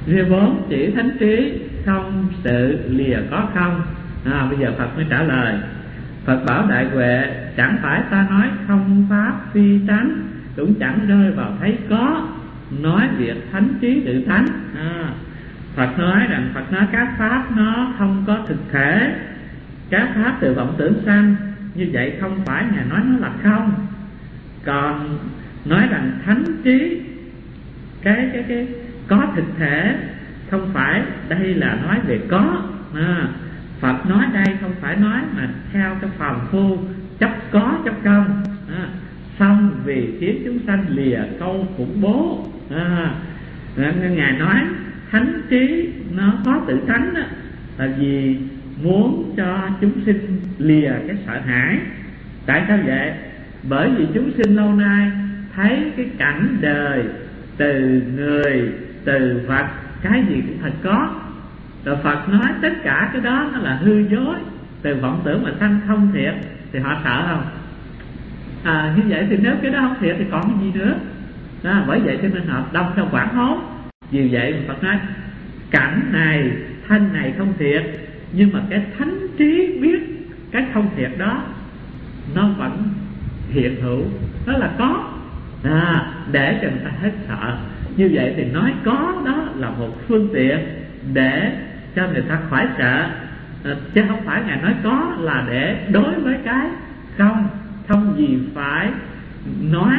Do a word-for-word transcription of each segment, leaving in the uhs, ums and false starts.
Rìa bốn chỉ thánh trí, không sự lìa có không. à, Bây giờ Phật mới trả lời. Phật bảo đại huệ, chẳng phải ta nói không pháp phi tánh, cũng chẳng rơi vào thấy có, nói việc thánh trí tự tánh. à, Phật nói rằng Phật nói các pháp nó không có thực thể, các pháp từ vọng tưởng sanh, như vậy không phải Ngài nói nó là không. Còn nói rằng thánh trí cái cái cái có thực thể, không phải đây là nói về có. à, Phật nói đây không phải nói mà theo cái phàm phu chấp có chấp không. à, Xong vì khiến chúng sanh lìa câu khủng bố. à, Ngài nói thánh trí nó có tự tánh đó, là vì muốn cho chúng sinh lìa cái sợ hãi. Tại sao vậy? Bởi vì chúng sinh lâu nay thấy cái cảnh đời, từ người, từ vật, cái gì cũng thật có. Rồi Phật nói tất cả cái đó nó là hư dối, từ vọng tưởng mà sanh không thiệt, thì họ sợ không? À, như vậy thì nếu cái đó không thiệt thì còn cái gì nữa. đó, Bởi vậy cho nên họ đông theo quảng hốt. Vì vậy mà Phật nói cảnh này, thân này không thiệt, nhưng mà cái thánh trí biết cái không thiệt đó nó vẫn hiện hữu, nó là có. à, Để cho người ta hết sợ. Như vậy thì nói có đó là một phương tiện để cho người ta khỏi sợ. à, Chứ không phải Ngài nói có là để đối với cái không. Không gì phải nói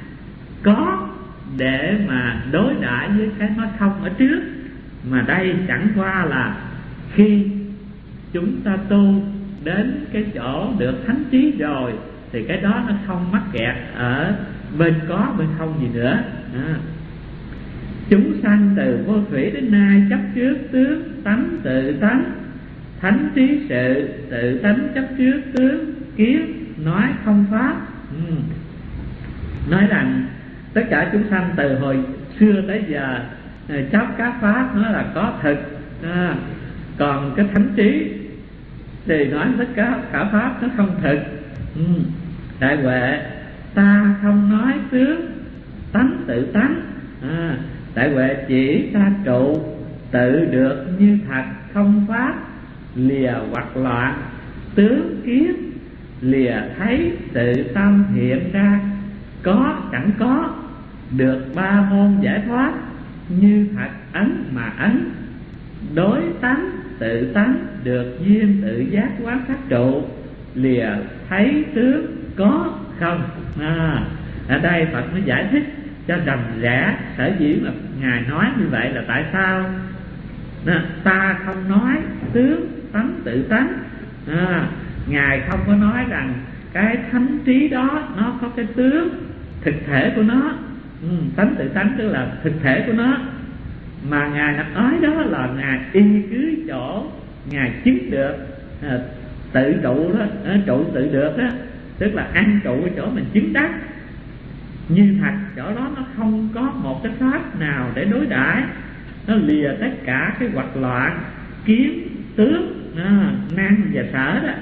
có để mà đối đãi với cái nói không ở trước. Mà đây chẳng qua là khi chúng ta tu đến cái chỗ được thánh trí rồi thì cái đó nó không mắc kẹt ở bên có bên không gì nữa. à. Chúng sanh từ vô thủy đến nay chấp trước tướng tánh tự tánh, thánh trí sự tự tánh chấp trước tướng kiến, nói không pháp. ừ. Nói rằng tất cả chúng sanh từ hồi xưa tới giờ chấp các pháp nó là có thực. à, Còn cái thánh trí thì nói tất cả cả pháp nó không thực. ừ. Đại huệ, ta không nói tướng tánh tự tánh. à, Đại huệ chỉ ta trụ tự được như thật không pháp, lìa hoặc loạn tướng kiến, lìa thấy tự tâm hiện ra, có chẳng có, được ba môn giải thoát, như thật ấn mà ấn, đối tánh tự tánh, được duyên tự giác quán sát trụ, lìa thấy tướng có không. à, Ở đây Phật mới giải thích cho rành rẽ sở dĩ mà Ngài nói như vậy là tại sao. Đó, ta không nói tướng tánh tự tánh. à, Ngài không có nói rằng cái thánh trí đó nó có cái tướng thực thể của nó. ừ, Tánh tự tánh tức là thực thể của nó. Mà Ngài nói đó là Ngài y cứ chỗ Ngài chứng được à, tự trụ đó, à, trụ tự được đó, tức là an trụ ở chỗ mình chứng đắc như thật. Chỗ đó nó không có một cái pháp nào để đối đãi, nó lìa tất cả cái hoặc loạn kiến tướng à, nan và sở đó.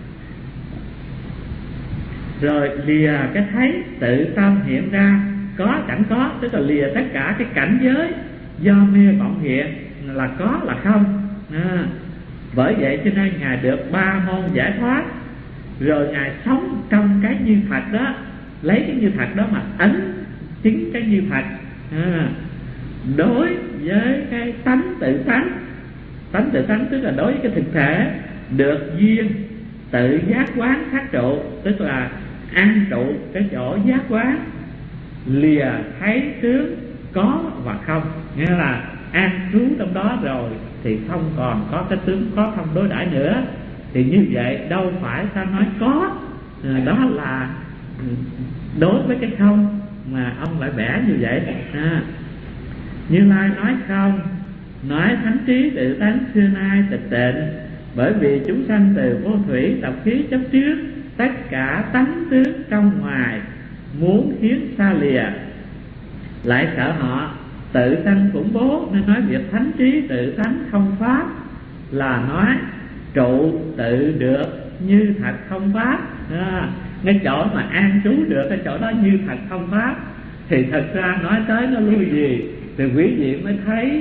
Rồi lìa cái thấy tự tâm hiện ra, có chẳng có, tức là lìa tất cả cái cảnh giới do mê vọng hiện là có là không. à, Bởi vậy cho nên Ngài được ba môn giải thoát. Rồi Ngài sống trong cái như thật đó, lấy cái như thật đó mà ấn chứng cái như thật. à, Đối với cái tánh tự tánh, tánh tự tánh tức là đối với cái thực thể, được duyên tự giác quán sát trụ, tức là an trụ cái chỗ giác quán, lìa thấy tướng có và không, nghĩa là an trú trong đó rồi thì không còn có cái tướng có không đối đãi nữa. Thì như vậy đâu phải ta nói có, à, đó là đối với cái không mà ông lại vẽ như vậy. à, Như Lai nói không, nói thánh trí tự tánh xưa nay tịch tịnh, bởi vì chúng sanh từ vô thủy tập khí chấp trước tất cả tánh tướng trong ngoài, muốn khiến xa lìa, lại sợ họ tự sanh khủng bố, nên nói việc thánh trí tự tánh không pháp là nói trụ tự được như thật không pháp. à, Ngay chỗ mà an trú được cái chỗ đó như thật không pháp thì thật ra nói tới nó lui gì thì quý vị mới thấy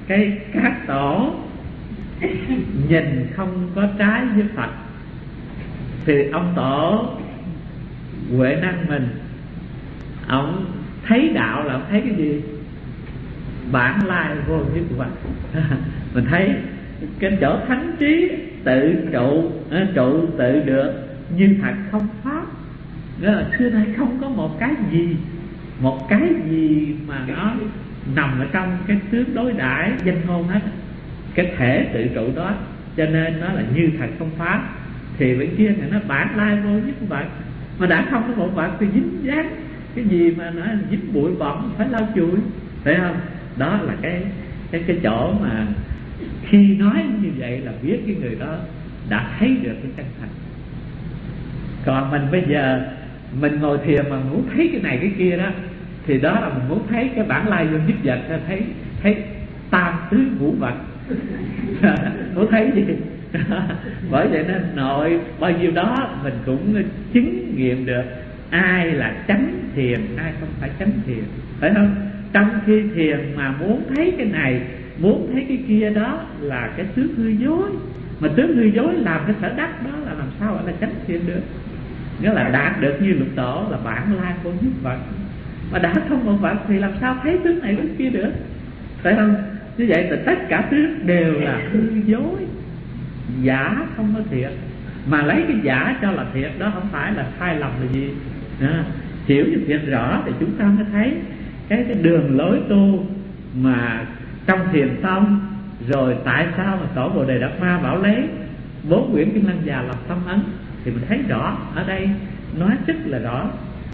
cái các tổ nhìn không có trái với Phật, thì ông tổ Huệ Năng mình, ông thấy đạo là ông thấy cái gì? Bản lai vô nhất vật. Mình thấy cái chỗ thánh trí tự trụ, trụ tự được như thật không pháp. Nghĩa là xưa nay không có một cái gì, một cái gì mà nó nằm ở trong cái tướng đối đãi danh ngôn hết, cái thể tự trụ đó, cho nên nó là như thật không pháp. Thì bên kia thì nó bản lai vô nhất vật, mà đã không có một vật thì dính dáng cái gì mà nó dính bụi bặm phải lau chùi, phải không? Đó là cái cái cái chỗ mà khi nói như vậy là biết cái người đó đã thấy được cái chân thật. Còn mình bây giờ mình ngồi thiền mà muốn thấy cái này cái kia đó, thì đó là mình muốn thấy cái bản lai vô nhất vật, thấy thấy tam tứ ngũ vật. Muốn thấy gì? Bởi vậy nên nội bao nhiêu đó mình cũng chứng nghiệm được ai là chánh thiền, ai không phải chánh thiền, phải không? Trong khi thiền mà muốn thấy cái này, muốn thấy cái kia, đó là cái tướng hư dối. Mà tướng hư dối làm cái sở đắc đó là làm sao gọi là chánh thiền được? Nghĩa là đạt được như lục tổ là bản lai vô nhất vật. Mà đã không một vật thì làm sao thấy tướng này tướng kia được, phải không? Như vậy thì tất cả tướng đều là hư dối, giả không có thiệt. Mà lấy cái giả cho là thiệt đó không phải là sai lầm là gì à, hiểu như thiệt rõ thì chúng ta mới thấy cái, cái đường lối tu mà trong thiền tông. Rồi tại sao mà tổ Bồ Đề Đạt Ma bảo lấy bốn quyển Kinh Lăng Già làm tâm ấn, thì mình thấy rõ ở đây nói rất là rõ.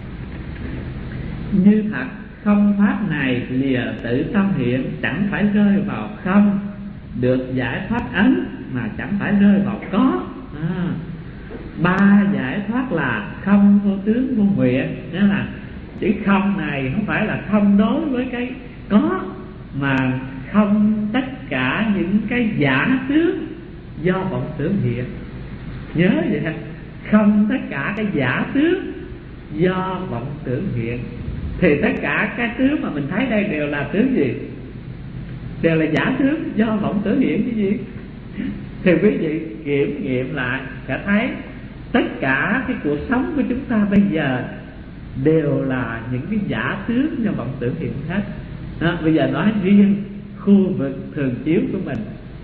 Như thật không pháp này lìa tự tâm hiện, chẳng phải rơi vào không, được giải thoát ấn mà chẳng phải rơi vào có. à, Ba giải thoát là không vô tướng vô nguyện. Nghĩa là chữ không này không phải là không đối với cái có, mà không tất cả những cái giả tướng do vọng tưởng hiện. Nhớ vậy ha, không tất cả cái giả tướng do vọng tưởng hiện. Thì tất cả cái tướng mà mình thấy đây đều là tướng gì? Đều là giả tướng do vọng tưởng hiện chứ gì. Thì quý vị kiểm nghiệm lại sẽ thấy tất cả cái cuộc sống của chúng ta bây giờ đều là những cái giả tướng do vọng tưởng hiện hết. Đó, bây giờ nói riêng khu vực thường chiếu của mình,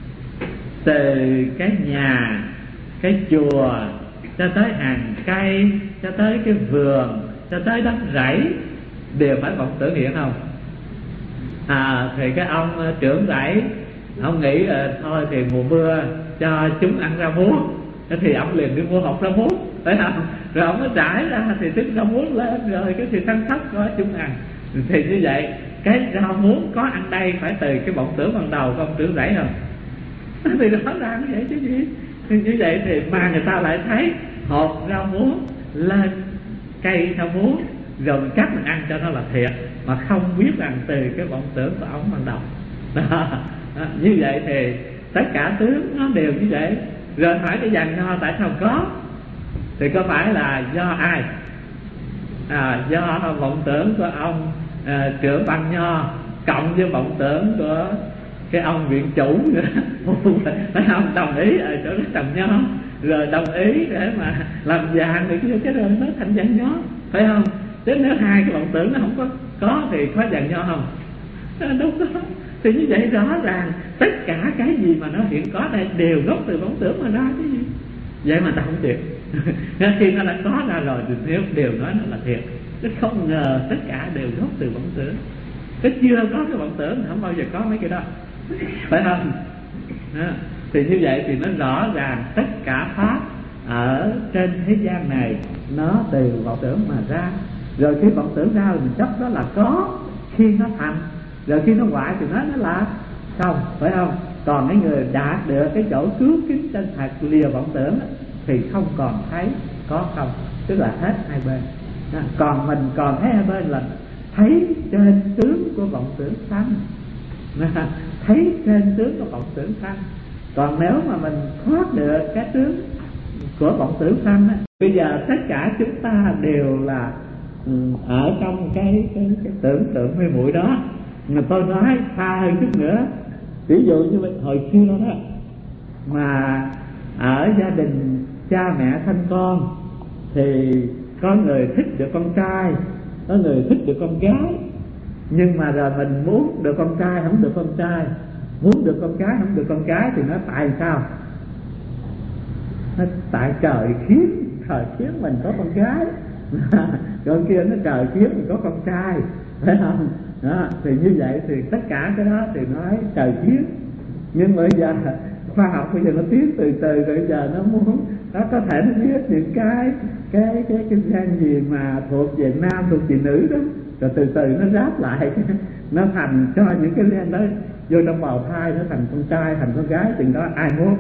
từ cái nhà, cái chùa, cho tới hàng cây, cho tới cái vườn, cho tới đất rẫy, đều phải vọng tưởng hiện không? À, thì cái ông trưởng rẫy, ông nghĩ là thôi thì mùa mưa cho chúng ăn rau muống, thì ông liền đi mua hộp rau muống, phải không? Rồi ông mới trải ra thì trứng rau muống lên, rồi cái thì săn sóc có chúng ăn. Thì như vậy cái rau muống có ăn đây phải từ cái vọng tưởng ban đầu của ông trưởng rẫy không? Thì rõ ràng như vậy chứ gì. Thì như vậy thì mà người ta lại thấy hộp rau muống lên cây rau muống, rồi mình cắt mình ăn cho nó là thiệt, mà không biết rằng từ cái vọng tưởng của ông ban đầu. Đó. Đó. Như vậy thì tất cả tướng nó đều như vậy. Rồi hỏi cái vàng nho tại sao có? Thì có phải là do ai? À, do vọng tưởng của ông à, trưởng Văn Nho cộng với vọng tưởng của cái ông viện chủ nữa. Phải không? Đồng ý ở chỗ trồng nho, rồi đồng ý để mà làm vàng thì cái rồi nó thành vàng nho, phải không? Chứ nếu hai cái vọng tưởng nó không có có thì có vàng nho không? À, đúng đó. Thì như vậy rõ ràng tất cả cái gì mà nó hiện có đây đều gốc từ vọng tưởng mà ra cái gì. Vậy mà ta không thiệt. Khi nó đã có ra rồi thì nếu đều nói nó là thiệt. Chứ không ngờ tất cả đều gốc từ vọng tưởng. Chứ chưa có cái vọng tưởng thì không bao giờ có mấy cái đó, phải không? Đó. Thì như vậy thì nó rõ ràng tất cả pháp ở trên thế gian này nó từ vọng tưởng mà ra. Rồi khi vọng tưởng ra thì mình chấp đó là có, khi nó thành. Rồi khi nó hoại thì nói nó là không, phải không? Còn cái người đạt được cái chỗ cứu kính chân thật lìa vọng tưởng thì không còn thấy có không, tức là hết hai bên. Còn mình còn thấy hai bên là thấy trên tướng của vọng tưởng sanh, thấy trên tướng của vọng tưởng sanh. Còn nếu mà mình thoát được cái tướng của vọng tưởng sanh á, bây giờ tất cả chúng ta đều là ở trong cái, cái, cái tưởng tượng mê muội đó. Mà tôi nói xa hơn chút nữa Ví dụ như hồi xưa đó mà ở gia đình cha mẹ sanh con thì có người thích được con trai, có người thích được con gái, nhưng mà rồi mình muốn được con trai không được con trai, muốn được con gái không được con gái, thì nó tại sao? Nó tại trời khiến, trời khiến mình có con gái còn kia nó trời khiến mình có con trai, phải không? Đó, thì như vậy thì tất cả cái đó thì nói trời khiến. Nhưng bây giờ khoa học bây giờ nó tiến từ từ, bây giờ nó muốn nó có thể nó biết những cái cái cái cái gen gì mà thuộc về nam, thuộc về nữ đó, rồi từ từ nó ráp lại nó thành cho những cái gen đó vô trong bào thai, nó thành con trai, thành con gái, chừng đó ai muốn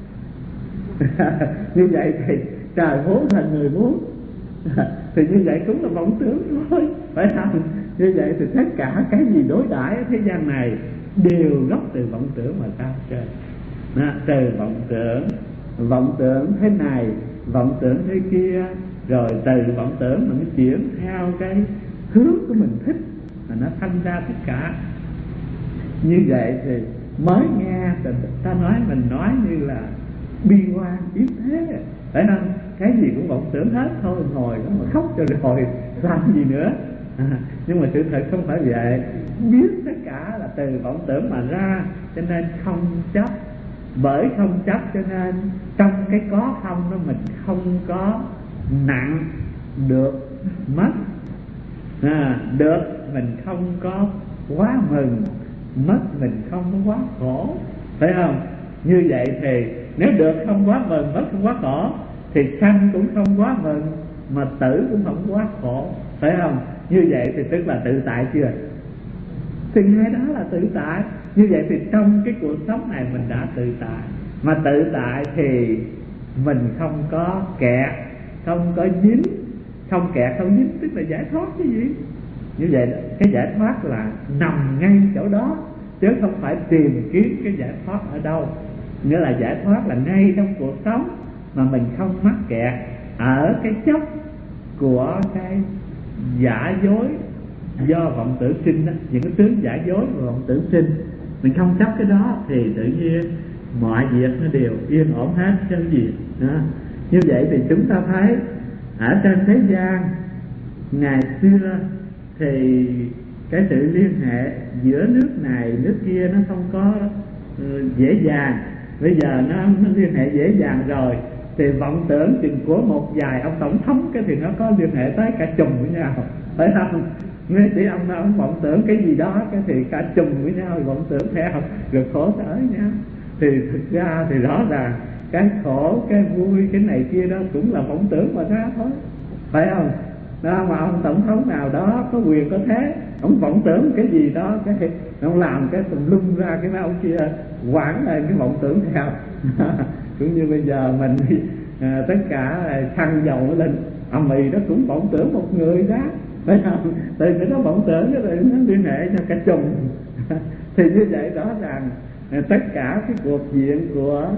như vậy thì trời muốn thành người muốn thì như vậy cũng là vọng tưởng thôi, phải không? Như vậy thì tất cả cái gì đối đãi ở thế gian này đều gốc từ vọng tưởng mà ra trời. Đó, từ vọng tưởng, vọng tưởng thế này, vọng tưởng thế kia, rồi từ vọng tưởng mình chuyển theo cái hướng của mình thích mà nó thành ra tất cả. Như vậy thì mới nghe ta nói, mình nói như là bi quan yếm thế, phải không? Cái gì cũng vọng tưởng hết thôi, ngồi đó mà khóc cho rồi làm gì nữa. À, nhưng mà sự thật không phải vậy, biết tất cả là từ vọng tưởng mà ra, cho nên không chấp. Bởi không chấp cho nên trong cái có không đó mình không có nặng được mất, à, được mình không có quá mừng, mất mình không có quá khổ, phải không? Như vậy thì nếu được không quá mừng, mất không quá khổ, thì sanh cũng không quá mừng, mà tử cũng không quá khổ, phải không? Như vậy thì tức là tự tại chưa? Thì ngay đó là tự tại. Như vậy thì trong cái cuộc sống này mình đã tự tại. Mà tự tại thì mình không có kẹt, không có dính. Không kẹt, không dính tức là giải thoát cái gì? Như vậy cái giải thoát là nằm ngay chỗ đó, chứ không phải tìm kiếm cái giải thoát ở đâu. Nghĩa là giải thoát là ngay trong cuộc sống, mà mình không mắc kẹt ở cái chấp của cái giả dối do vọng tưởng sinh đó, những cái tướng giả dối và vọng tưởng sinh. Mình không chấp cái đó thì tự nhiên mọi việc nó đều yên ổn hết chứ gì đó. Như vậy thì chúng ta thấy ở trên thế gian ngày xưa thì cái sự liên hệ giữa nước này nước kia nó không có uh, dễ dàng. Bây giờ nó, nó liên hệ dễ dàng rồi, thì vọng tưởng chừng của một vài ông tổng thống cái thì nó có liên hệ tới cả chùm với nhau, phải không? Ngay chỉ ông nào ông vọng tưởng cái gì đó cái thì cả chùm với nhau vọng tưởng theo rồi khổ sở nhau. Thì thực ra thì rõ ràng cái khổ, cái vui, cái này kia đó cũng là vọng tưởng mà ra thôi, phải không? Đó, mà ông tổng thống nào đó có quyền có thế, ông vọng tưởng cái gì đó cái ông làm cái tùm lum ra, cái ông kia quản lại cái vọng tưởng theo cũng như bây giờ mình à, tất cả xăng dầu lên ầm ĩ đó cũng vọng tưởng một người đó, phải không? Từ cái đó vọng tưởng đó rồi nó liên hệ cho cả chùm thì như vậy rõ ràng à, tất cả cái cuộc diện của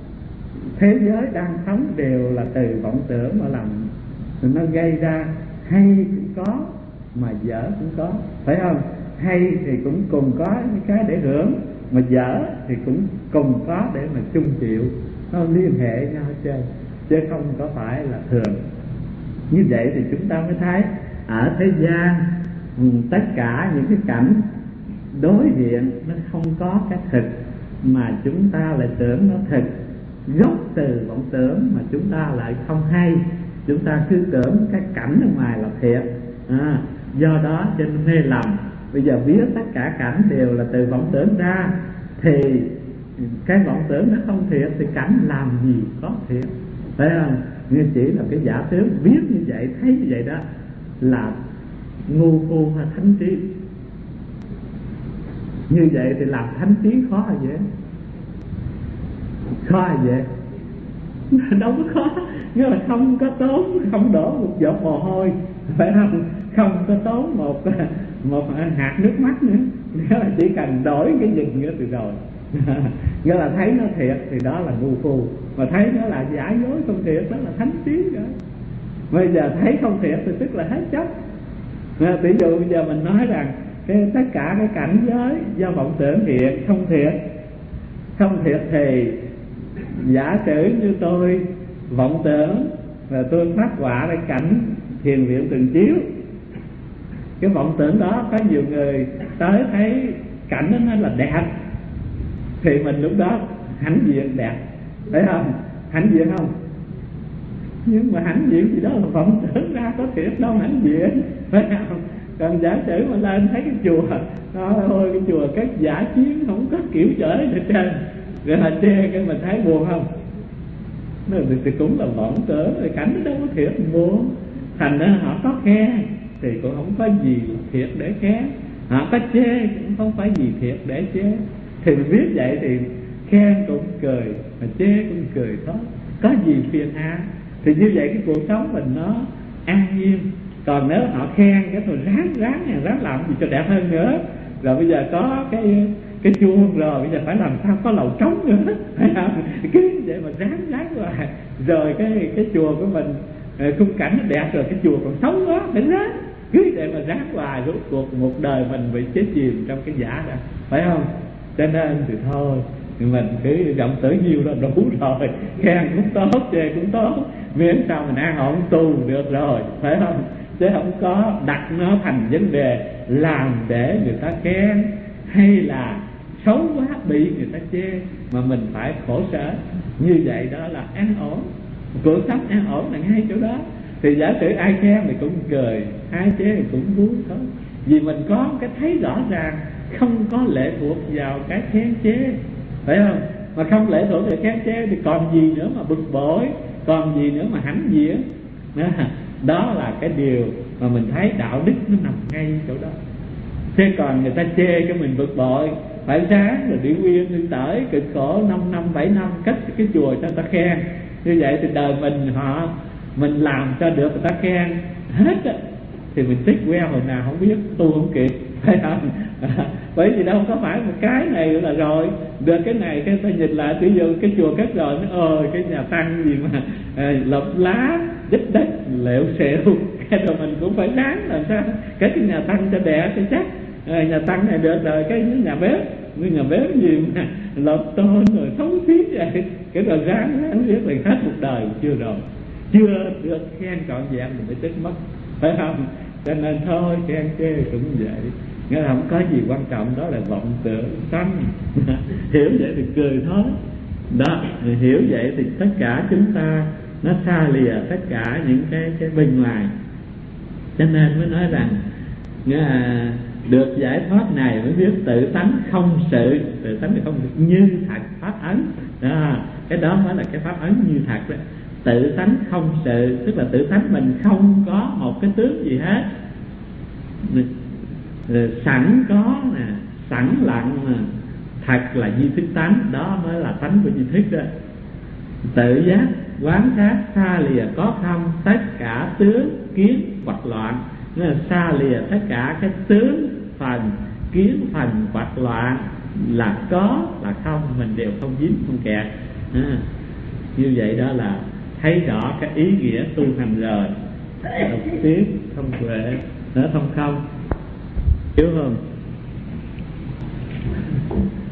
thế giới đang sống đều là từ vọng tưởng mà làm, nó gây ra. Hay cũng có mà dở cũng có, phải không? Hay thì cũng cùng có những cái để hưởng, mà dở thì cũng cùng có để mà chung chịu, nó liên hệ nhau chơi, chứ không có phải là thường. Như vậy thì chúng ta mới thấy ở thế gian tất cả những cái cảnh đối diện nó không có cái thực, mà chúng ta lại tưởng nó thực, gốc từ vọng tưởng mà chúng ta lại không hay. Chúng ta cứ tưởng cái cảnh ở ngoài là thiệt, à, do đó cho nên mê lầm. Bây giờ biết tất cả cảnh đều là từ vọng tưởng ra, thì cái vọng tưởng nó không thiệt thì cảnh làm gì có thiệt, phải không? Nhưng chỉ là cái giả tướng biết như vậy, thấy như vậy đó là ngu phu hay thánh trí. Như vậy thì làm thánh trí khó hay dễ? Khó hay dễ? Đâu có khó, nghĩa là không có tốn, không đổ một giọt mồ hôi, phải không? Không có tốn một một hạt nước mắt nữa, nghĩa là chỉ cần đổi cái gì nữa thì rồi nghĩa là thấy nó thiệt thì đó là ngu phu, mà thấy nó là giả dối không thiệt đó là thánh trí rồi. Bây giờ thấy không thiệt thì tức là hết chấp. Ví dụ bây giờ mình nói rằng cái tất cả cái cảnh giới do vọng tưởng thiệt không thiệt, không thiệt thì giả sử như tôi vọng tưởng và tôi phát họa ra cảnh thiền viện Tường Chiếu. Cái vọng tưởng đó có nhiều người tới thấy cảnh đó nó là đẹp, thì mình lúc đó hãnh diện đẹp, phải không? Hãnh diện không? Nhưng mà hãnh diện gì đó là vọng tưởng ra, có thiệt đâu hãnh diện, phải không? Còn giả sử mà lên thấy cái chùa đó, ôi cái chùa các giả chiến không có kiểu chở lên trên, rồi là chê cái mình thấy buồn không? Nó thì cũng là vọng tưởng, rồi cảnh nó đâu có thiệt buồn. Thành ra họ có khen thì cũng không có gì thiệt để khen, họ có chê cũng không phải gì thiệt để chê. Thì mình biết vậy thì khen cũng cười, mà chê cũng cười thôi, có gì phiền hà. Thì như vậy cái cuộc sống mình nó an nhiên. Còn nếu họ khen cái thôi ráng ráng ráng làm gì cho đẹp hơn nữa, rồi bây giờ có cái cái chuông rồi bây giờ phải làm sao có lầu trống nữa, phải không? Cứ vậy mà ráng ráng hoài, rồi cái cái chùa của mình khung cảnh nó đẹp rồi, cái chùa còn sống quá phải ráng, cứ vậy mà ráng hoài, rốt cuộc một đời mình bị chết chìm trong cái giả đó, phải không? Cho nên thì thôi thì mình cứ vọng tưởng nhiều là đủ rồi, khen cũng tốt chê cũng tốt, miễn sao mình an ổn tu được rồi, phải không? Chứ không có đặt nó thành vấn đề làm để người ta khen hay là xấu quá bị người ta chê mà mình phải khổ sở. Như vậy đó là an ổn, cuộc sống an ổn là ngay chỗ đó. Thì giả sử ai khen thì cũng cười, ai chê thì cũng vui thôi. Vì mình có cái thấy rõ ràng, không có lệ thuộc vào cái khen chê, phải không? Mà không lệ thuộc vào khen chê thì còn gì nữa mà bực bội, còn gì nữa mà hãnh diện. Đó là cái điều mà mình thấy đạo đức nó nằm ngay chỗ đó. Thế còn người ta chê cho mình bực bội, phải ráng rồi đi nguyên đi tới cực khổ năm năm bảy năm cách cái chùa cho ta khen. Như vậy thì đời mình họ mình làm cho được người ta khen hết á, thì mình tiếc queo hồi nào không biết, tu không kịp, phải không? Bởi vì đâu có phải một cái này là rồi được cái này cái ta nhìn lại ví dụ cái chùa cất rồi nó ơi cái nhà tăng gì mà à, lợp lá đít đất lẹo xẹo, cái rồi mình cũng phải ráng làm sao cái cái nhà tăng cho đẹp cho chắc. À, nhà tăng này được rồi cái nhà bếp, cái nhà bếp gì mà lợp tôn rồi thống thiết vậy, cái rồi ráng ráng biết là hết một đời chưa rồi, chưa được khen trọn vẹn mình mới tức mất, phải không? Cho nên thôi khen chê cũng vậy, nghĩa là không có gì quan trọng, đó là vọng tưởng sanh. Hiểu vậy thì cười thôi. Đó, hiểu vậy thì tất cả chúng ta nó xa lìa tất cả những cái cái bên ngoài. Cho nên mới nói rằng nghĩa là được giải thoát này mới biết tự tánh không sự, tự tánh thì không sự như thật pháp ấn. Đó, cái đó mới là cái pháp ấn như thật đó. Tự tánh không sự, tức là tự tánh mình không có một cái tướng gì hết, sẵn có nè, sẵn lặng nè, thật là duy thức tánh, đó mới là tánh của duy thức đó. Tự giác quán sát xa lìa có không, tất cả tướng kiến hoặc loạn, nên là xa lìa tất cả cái tướng phần kiến phần hoặc loạn, là có là không, mình đều không dính không kẹt. À, như vậy đó là thấy rõ cái ý nghĩa tu hành rồi. Đọc tiếp thông huệ nó thông không, hiểu không?